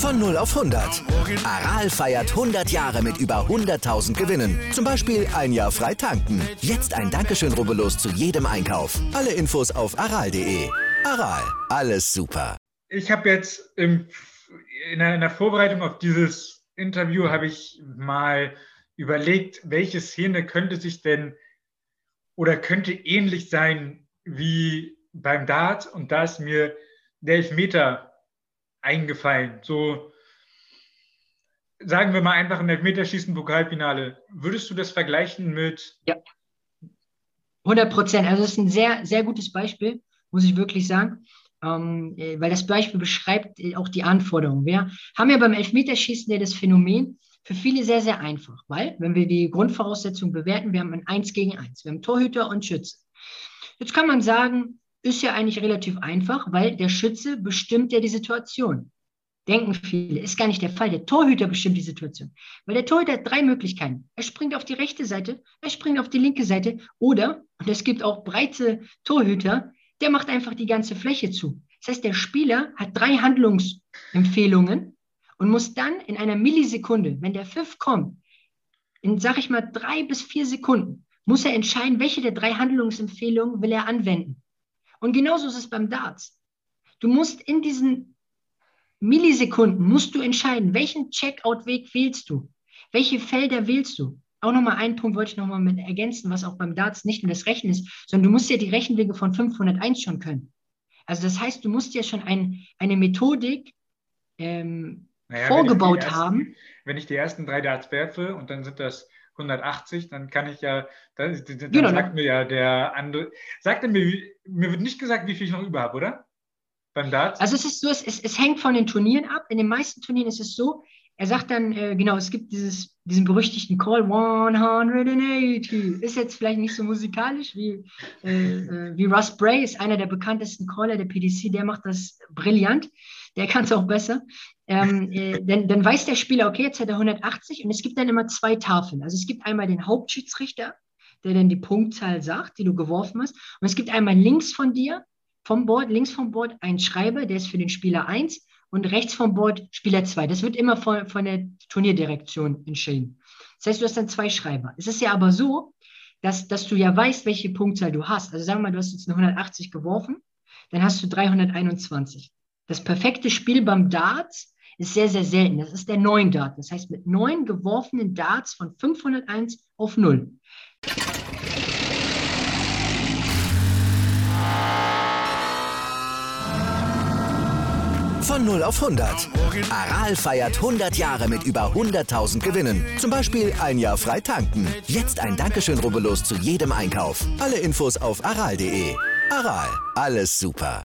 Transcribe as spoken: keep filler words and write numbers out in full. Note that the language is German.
Von null auf hundert. Aral feiert hundert Jahre mit über hunderttausend Gewinnen. Zum Beispiel ein Jahr frei tanken. Jetzt ein Dankeschön, rubbellos zu jedem Einkauf. Alle Infos auf aral punkt de. Aral, alles super. Ich habe jetzt im, in, der, in der Vorbereitung auf dieses Interview habe ich mal überlegt, welche Szene könnte sich denn oder könnte ähnlich sein wie beim Dart, und da ist mir der Elfmeter eingefallen. So, sagen wir mal einfach ein Elfmeterschießen, Pokalfinale. Würdest du das vergleichen mit... Ja, hundert Prozent. Also das ist ein sehr, sehr gutes Beispiel, muss ich wirklich sagen, ähm, weil das Beispiel beschreibt auch die Anforderungen. Wir haben ja beim Elfmeterschießen ja das Phänomen, für viele sehr, sehr einfach, weil, wenn wir die Grundvoraussetzungen bewerten, wir haben ein eins gegen eins, wir haben Torhüter und Schütze. Jetzt kann man sagen, ist ja eigentlich relativ einfach, weil der Schütze bestimmt ja die Situation. Denken viele, ist gar nicht der Fall. Der Torhüter bestimmt die Situation. Weil der Torhüter hat drei Möglichkeiten. Er springt auf die rechte Seite, er springt auf die linke Seite oder, und es gibt auch breite Torhüter, der macht einfach die ganze Fläche zu. Das heißt, der Spieler hat drei Handlungsempfehlungen und muss dann in einer Millisekunde, wenn der Pfiff kommt, in, sag ich mal, drei bis vier Sekunden, muss er entscheiden, welche der drei Handlungsempfehlungen will er anwenden. Und genauso ist es beim Darts. Du musst in diesen Millisekunden, musst du entscheiden, welchen Checkout-Weg wählst du, welche Felder wählst du. Auch nochmal einen Punkt wollte ich nochmal mit ergänzen, was auch beim Darts nicht nur das Rechnen ist, sondern du musst ja die Rechenwege von fünfhunderteins schon können. Also das heißt, du musst ja schon ein, eine Methodik ähm, naja, vorgebaut wenn ersten, haben. Wenn ich die ersten drei Darts werfe und dann sind das hundertachtzig, dann kann ich ja, dann, dann genau, sagt mir ja der andere, sagt er mir, mir wird nicht gesagt, wie viel ich noch über habe, oder? Beim Darts? Also es ist so, es, es, es hängt von den Turnieren ab. In den meisten Turnieren ist es so, er sagt dann, äh, genau, es gibt dieses, diesen berüchtigten Call, hundertachtzig, ist jetzt vielleicht nicht so musikalisch wie, äh, äh, wie Russ Bray, ist einer der bekanntesten Caller der P D C, der macht das brillant, der kann es auch besser. Ähm, äh, dann, dann weiß der Spieler, okay, jetzt hat er hundertachtzig, und es gibt dann immer zwei Tafeln. Also es gibt einmal den Hauptschiedsrichter, der dann die Punktzahl sagt, die du geworfen hast, und es gibt einmal links von dir, vom Board, links vom Board einen Schreiber, der ist für den Spieler eins, und rechts vom Board Spieler zwei. Das wird immer von, von der Turnierdirektion entschieden. Das heißt, du hast dann zwei Schreiber. Es ist ja aber so, dass, dass du ja weißt, welche Punktzahl du hast. Also sagen wir mal, du hast jetzt eine hundertachtzig geworfen, dann hast du dreihunderteinundzwanzig. Das perfekte Spiel beim Darts ist sehr, sehr selten. Das ist der neun Dart. Das heißt, mit neun geworfenen Darts von fünfhunderteins auf null. Von null auf hundert. Aral feiert hundert Jahre mit über hunderttausend Gewinnen. Zum Beispiel ein Jahr frei tanken. Jetzt ein Dankeschön, rubbellos zu jedem Einkauf. Alle Infos auf aral punkt de. Aral, alles super.